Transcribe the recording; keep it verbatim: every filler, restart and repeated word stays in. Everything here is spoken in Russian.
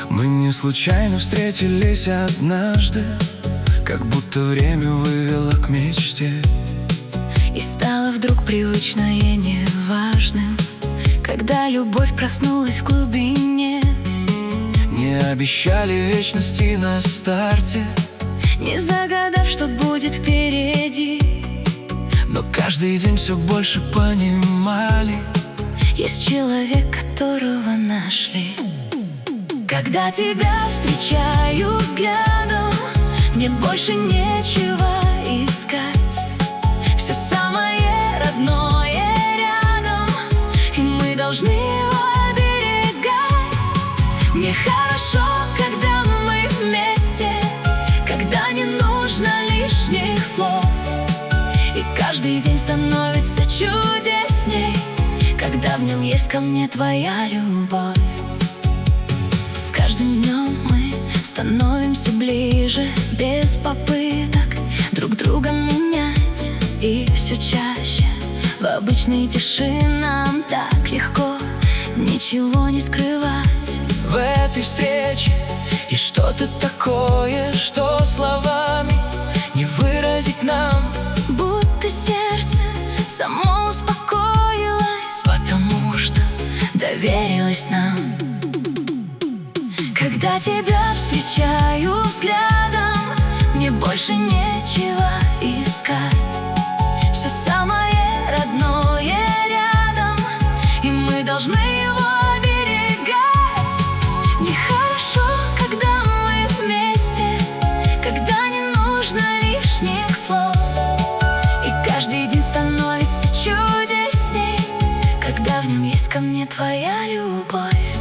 Мы не случайно встретились однажды, как будто время вывело к мечте. И стало вдруг привычное неважным, когда любовь проснулась в глубине. Не обещали вечности на старте, не загадав, что будет впереди, но каждый день все больше понимали: есть человек, которого нашли. Когда тебя встречаю взглядом, мне больше нечего искать. Все самое родное рядом, и мы должны его оберегать. Мне хорошо, когда мы вместе, когда не нужно лишних слов. И каждый день становится чудесней, когда в нем есть ко мне твоя любовь. С каждым днем мы становимся ближе, без попыток друг друга менять. И все чаще в обычной тиши нам так легко ничего не скрывать. В этой встрече есть что-то такое, что словами не выразить нам. Будто сердце само успокоилось, потому что доверилось нам. Когда тебя встречаю взглядом, мне больше нечего искать. Все самое родное рядом, и мы должны его оберегать. Мне хорошо, когда мы вместе, когда не нужно лишних слов. И каждый день становится чудесней, когда в нем есть ко мне твоя любовь.